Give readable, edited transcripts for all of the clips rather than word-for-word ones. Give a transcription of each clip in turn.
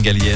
Galienne.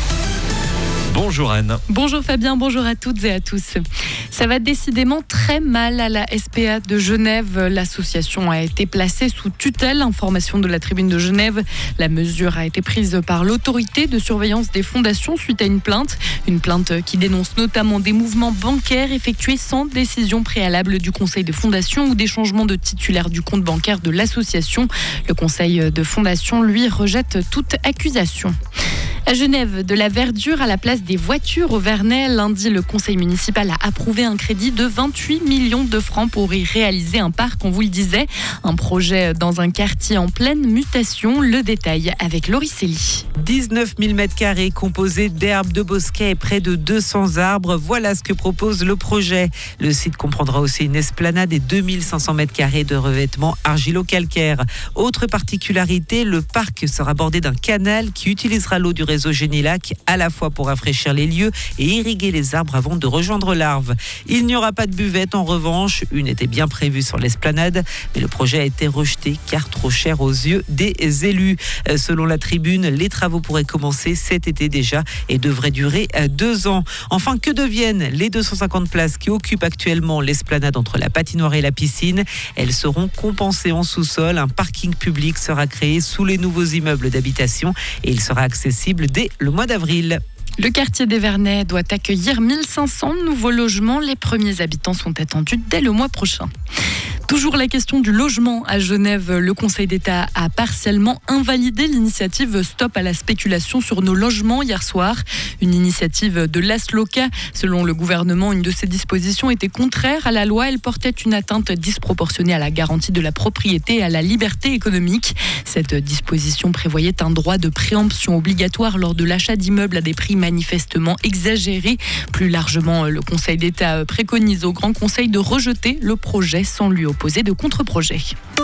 Bonjour Anne. Bonjour Fabien, bonjour à toutes et à tous. Ça va décidément très mal à la SPA de Genève. L'association a été placée sous tutelle. Information de la Tribune de Genève. La mesure a été prise par l'autorité de surveillance des fondations suite à une plainte. Une plainte qui dénonce notamment des mouvements bancaires effectués sans décision préalable du conseil de fondation ou des changements de titulaire du compte bancaire de l'association. Le conseil de fondation, lui, rejette toute accusation. À Genève, de la verdure à la place des voitures au Vernet. Lundi, le conseil municipal a approuvé un crédit de 28 millions de francs pour y réaliser un parc, on vous le disait. Un projet dans un quartier en pleine mutation. Le détail avec Laurie Célie. 19 000 m² composés d'herbes, de bosquets et près de 200 arbres. Voilà ce que propose le projet. Le site comprendra aussi une esplanade et 2500 m² de revêtement argilo-calcaire. Autre particularité, le parc sera bordé d'un canal qui utilisera l'eau du réseau Génilac à la fois pour rafraîchir les lieux et irriguer les arbres avant de rejoindre l'Arve. Il n'y aura pas de buvette en revanche. Une était bien prévue sur l'esplanade, mais le projet a été rejeté car trop cher aux yeux des élus. Selon la Tribune, les travaux pourraient commencer cet été déjà et devraient durer 2 ans. Enfin, que deviennent les 250 places qui occupent actuellement l'esplanade entre la patinoire et la piscine? Elles seront compensées en sous-sol. Un parking public sera créé sous les nouveaux immeubles d'habitation et il sera accessible dès le mois d'avril. Le quartier des Vernets doit accueillir 1500 nouveaux logements. Les premiers habitants sont attendus dès le mois prochain. Toujours la question du logement à Genève. Le Conseil d'État a partiellement invalidé l'initiative Stop à la spéculation sur nos logements hier soir. Une initiative de l'ASLOCA. Selon le gouvernement, une de ces dispositions était contraire à la loi. Elle portait une atteinte disproportionnée à la garantie de la propriété et à la liberté économique. Cette disposition prévoyait un droit de préemption obligatoire lors de l'achat d'immeubles à des prix manifestement exagérés. Plus largement, le Conseil d'État préconise au Grand Conseil de rejeter le projet sans lui opposer de contre-projet.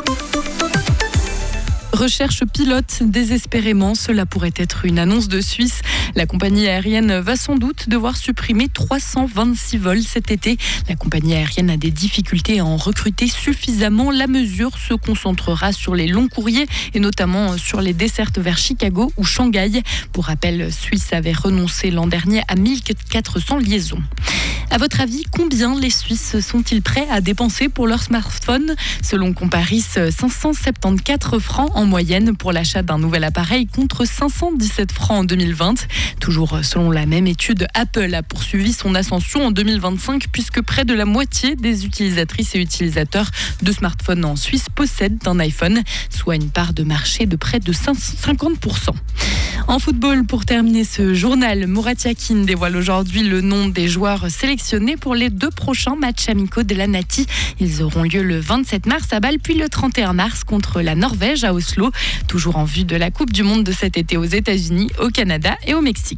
Recherche pilote désespérément, cela pourrait être une annonce de Suisse. La compagnie aérienne va sans doute devoir supprimer 326 vols cet été. La compagnie aérienne a des difficultés à en recruter suffisamment. La mesure se concentrera sur les longs courriers et notamment sur les dessertes vers Chicago ou Shanghai. Pour rappel, Suisse avait renoncé l'an dernier à 1400 liaisons. À votre avis, combien les Suisses sont-ils prêts à dépenser pour leur smartphone? Selon Comparis, 574 francs en moyenne pour l'achat d'un nouvel appareil contre 517 francs en 2020. Toujours selon la même étude, Apple a poursuivi son ascension en 2025 puisque près de la moitié des utilisatrices et utilisateurs de smartphones en Suisse possèdent un iPhone, soit une part de marché de près de 50%. En football, pour terminer ce journal, Murat Yakin dévoile aujourd'hui le nom des joueurs sélectionnés pour les 2 prochains matchs amicaux de la Nati. Ils auront lieu le 27 mars à Bâle, puis le 31 mars contre la Norvège à Oslo. Toujours en vue de la Coupe du Monde de cet été aux États-Unis, au Canada et au Mexique.